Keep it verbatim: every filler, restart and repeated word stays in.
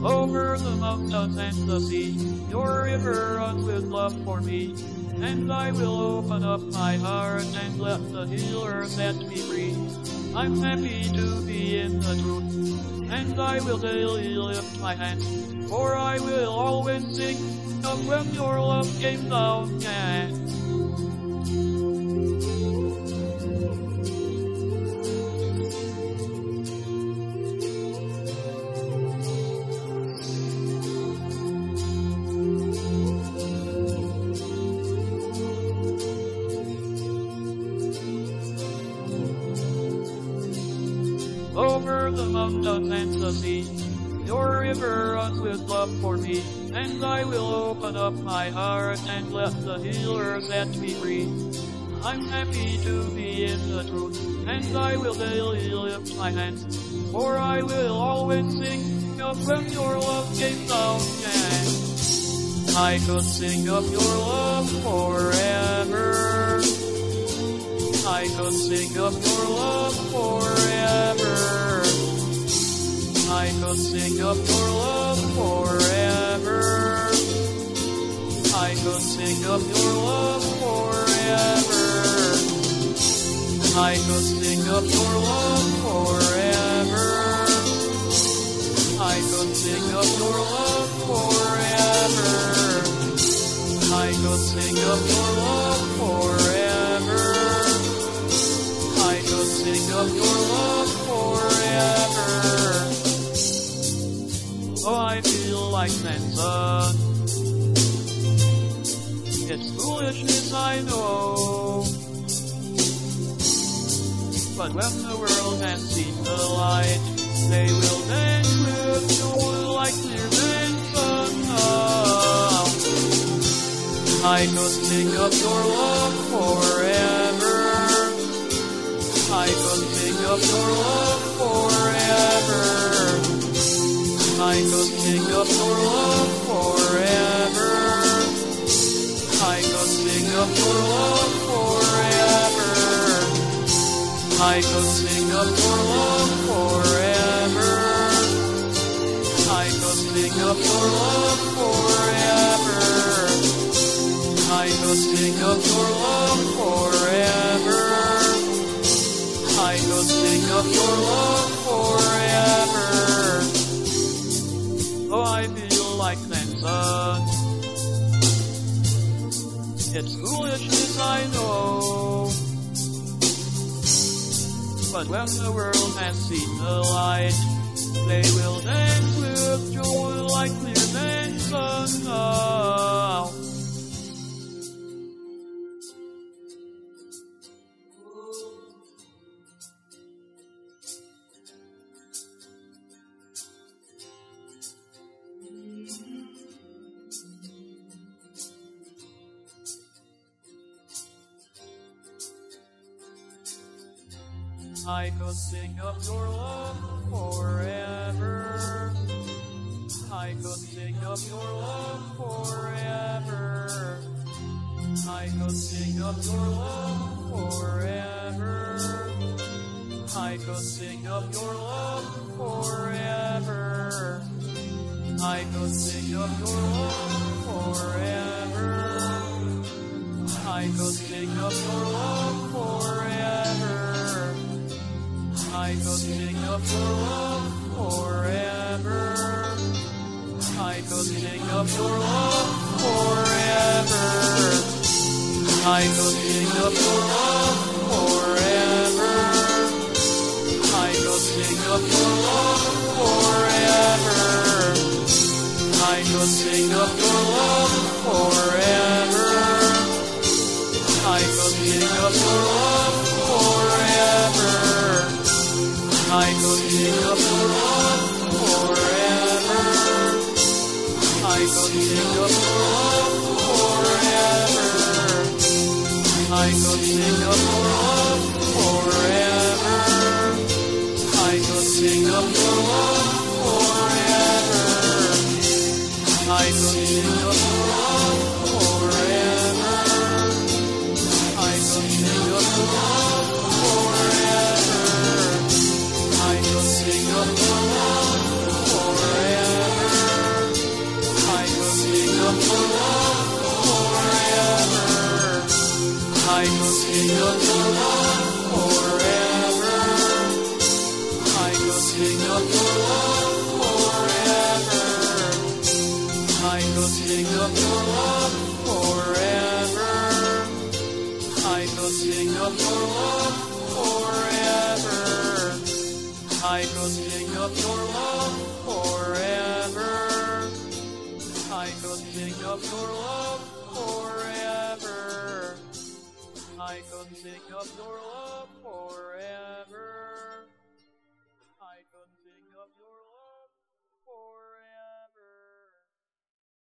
Over the mountains and the sea, your river runs with love for me. And I will open up my heart and let the healer set me free. I'm happy to be in the truth, and I will daily lift my hands, for I will always sing of when your love came down, yeah. Over the mountains and the sea, your river runs with love for me. And I will open up my heart and let the healer set me free. I'm happy to be in the truth, and I will daily lift my hands, for I will always sing of when your love came down, yeah. I could sing of your love forever. I could sing of your love forever. I could sing of your love forever. I could sing of your love forever. I could sing of your love forever. I could sing of your love forever. I could sing of your love forever. I could sing of your love forever. Oh, I feel like Samson. It's foolishness, I know. But when the world has seen the light, they will dance with joy like clear Samson now. I could sing of your love forever. I could sing of your love forever. I could sing of your love forever. I could sing of your love forever. I could sing of your love forever. I could sing of your love forever. I could sing of your love forever. I could sing of your love forever. Oh, I feel like Samson. It's foolishness, I know. But when the world has seen the light, they will dance with joy like clear Samson now. I could sing of your love forever. I could sing of your love forever. I could sing of your love forever. I could sing of your love forever. I could sing of your love forever. I could sing of your love forever. I could sing of your love forever. I could sing of your love forever. I could sing of your love forever. I could sing of your love forever. I could sing of your love forever. I could sing of your love forever. I could sing of your love forever. I could sing of your love forever. I could sing of your love forever. I could sing of your love forever. I could sing of your love forever. I could sing of your love forever. I could sing of your love forever. sing of your love forever. I could sing of your love forever. I could sing of your love forever. I could sing of your love forever. I could sing of your love forever. I could sing of your love forever. I could sing of your love forever. I could sing of your love.